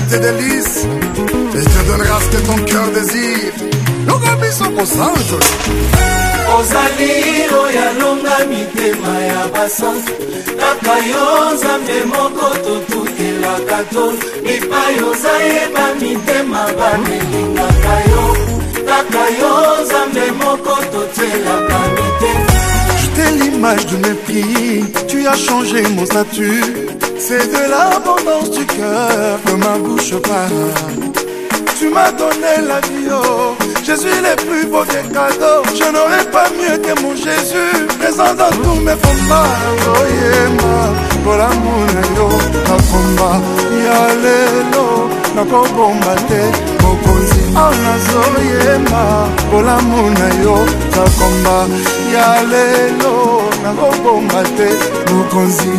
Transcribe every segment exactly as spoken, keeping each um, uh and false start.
tes délices et te donnera ce que ton cœur désire. Nous rabissons pour ça, joli. Ozali oyalonga mitema ya basantu kaka yo nzambe moko totutelaka to mipai ozayeba mitema banelingaka yo kaka yo nzambe moko totelaka mitema. Je t'ai l'image de mes prix, tu as changé mon statut. C'est de l'abondance du cœur que ma bouche parle. Tu m'as donné la vie, oh Jésus les plus beaux des cadeaux. Je n'aurais pas mieux que mon Jésus, présent dans tous mes combats. Oh yeah, pour l'amour yo, na combat, yalelo, na kobombate, mokonzi. Oh nazoyema, pour l'amour yo, na combat, yalelo, na kobombate, mokonzi.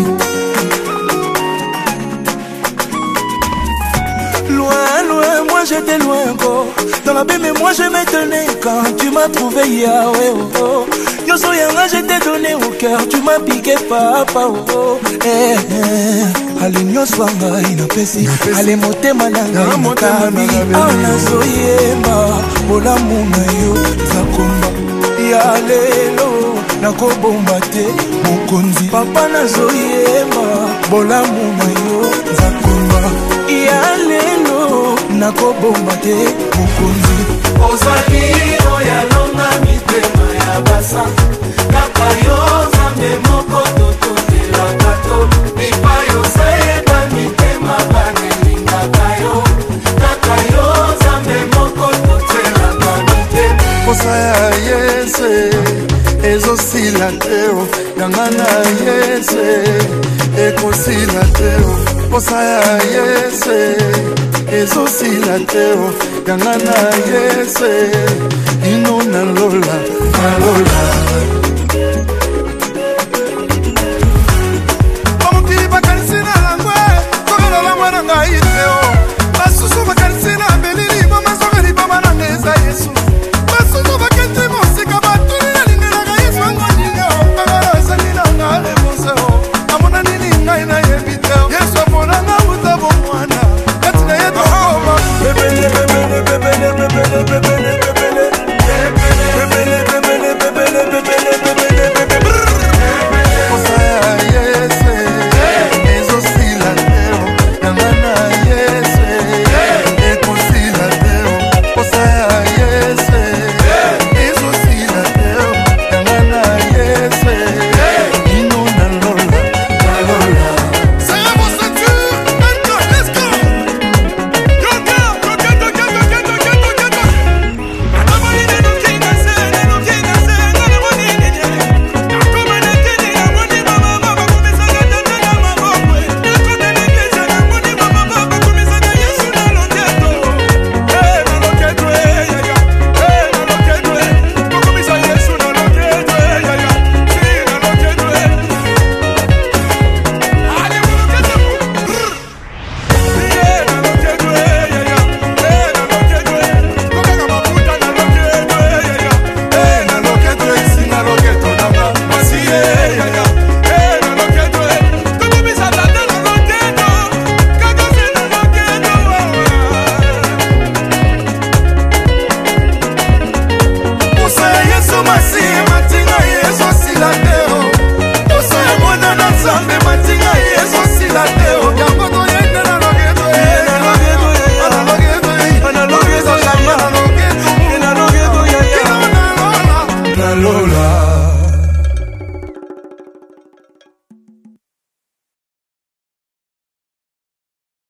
Loin, loin, moi j'étais loin encore. Dans la baie, mais moi je m'étonnais quand tu m'as trouvé Yahweh. Oh, oh. Yo so yanga, je t'ai donné au cœur. Tu m'as piqué papa. Oh, oh. Eh, eh. Allez, nyo swanga inapesi. Allez, motema nanga inakabi. Ana so yema, bola muna yo zakomba. Yalelo, nako bomba te mokonzi. Papa na so yema, bola muna yo zakomba. Yalelo, nako bomba te mokonzi. Ozali oyalonga mitema ya basantu kaka yo nzambe moko totutelaka to mipai ozayeba mitema banelingaka yo kaka yo nzambe moko totelaka mitema. Posa ya Yesu ezosila te o yanga na Yesu ekosila te o. Posa ya Yesu ezosila te o yanga na Yesu ino na lola na lola.